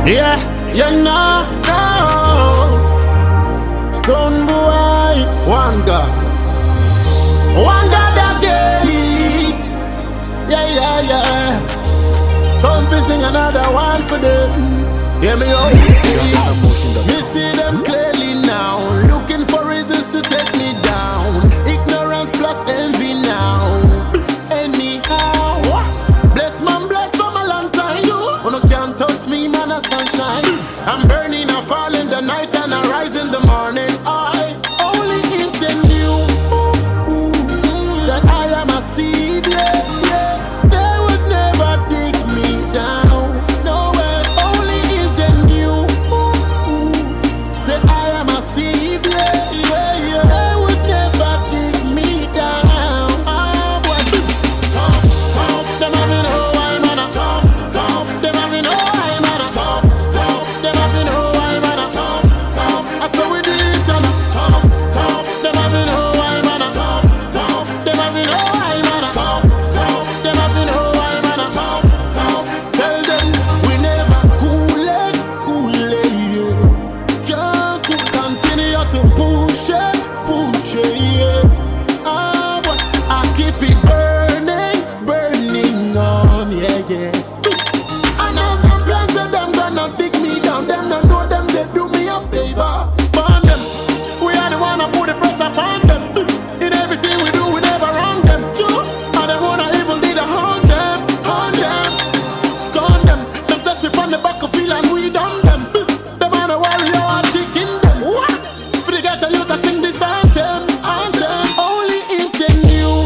Yeah, you know, no. Stone boy, one God again. Yeah. Come to sing another one for them. Hear me out. Me see them clearly now, looking for reasons to take me down. Ignorance plus envy now. Anyhow, bless man, bless for my long time. You no can't touch me, man, a sunshine. I'm burning, I fall in the night and I rise in the morning. I only if they knew that I am a seed. Yeah. They would never dig me down. No way. Only if they knew. Say I am a seed. Yeah. They would never dig me down. Boy. Tough. Them having no I'm on a tough. Them having no I'm on a tough. Them having no I'm on a tough. I saw we do it on a tough. Them having no I'm on a tough. Them having no I'm on a tough. Them having no I'm on a tough. Tell them we never cool it, yeah. Just to continue to push it, yeah. But I keep it burning on, yeah. And as I'm blessed, them gonna dig me down. Them don't know them, they do me a favor. Burn them, we are the one that put the pressure upon them. In everything we do, we never wrong them. True, and they wanna evil leader haunt them, scorn them. Them touch it on the back of feel and we done them. Them on a warrior and chicken them. What? For the ghetto youth to sing this anthem. Only if they knew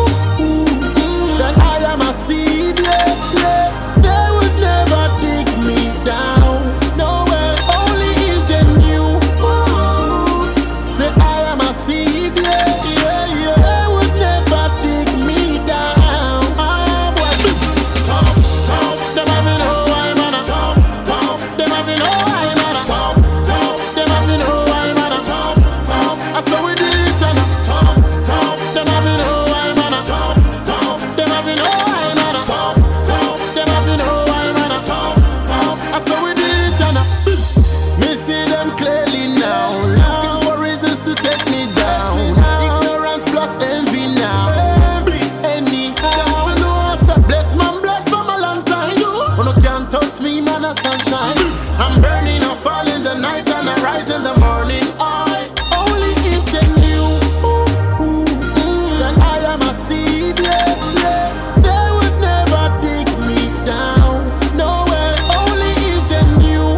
that I am a seed, yeah. They would never dig me down. No way. Only if they knew. Say I am a seed, yeah. They would never dig me down. Boy. Tough. Them having no I'm on a tough. Them having no I'm on a tough. Them having no I'm on a tough. I saw we do it on a tough. Them having no I'm on a tough. Them having no I'm on a tough. Them having no I'm on a tough. I saw we do it on a. Me see them clearly now, looking for reasons to take me down. Ignorance plus envy now. Anyhow, bless man, bless for my long time. You no can't touch me, man, a sunshine. I'm burning, I fall in the night and I rise in the morning. I only if they knew that I am a seed, yeah. They would never dig me down. No way. Only if they knew.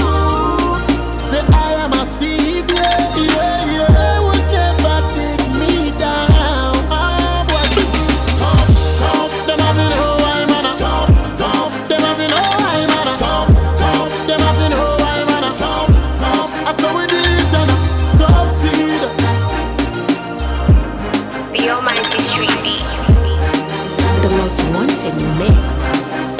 Say I am a seed, yeah. They would never dig me down. Boy. Tough. Them having no I'm on a tough. Them having no I'm on a tough. Them having no I'm on a tough. I saw we do it on a tough seed. The Almighty Street Beats. The most wanted mix.